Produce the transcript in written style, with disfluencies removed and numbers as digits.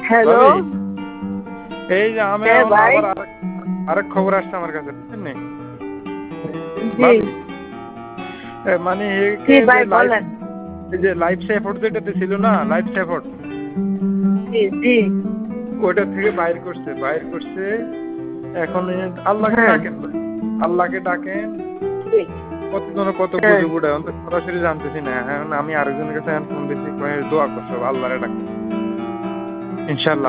Hello. ভাবি এই যে আমি হ্যাঁ ভাই। আবার আরেক খবর আসছে আমার কাছে, বুঝছেন নি জি ভাবি? মানে জি একে ভাই বলেন। যে লাইফ সাপোর্ট যেটাতে ছিল না, লাইফ সাপোর্ট, জি জি। ওইটা থেকে বাইর করছে। এখন আল্লাহকে হ্যাঁ ডাকেন ভাই, আল্লাহকে ডাকেন। জি। কতজন কত হ্যাঁ গুজব উড়ায়, অন্তত সরাসরি জানতেছি না। এখন আমি আরেকজনের কাছে ফোন দিচ্ছি, দোয়া করছো আল্লাহরে ডাক, ইনশাল্লাহ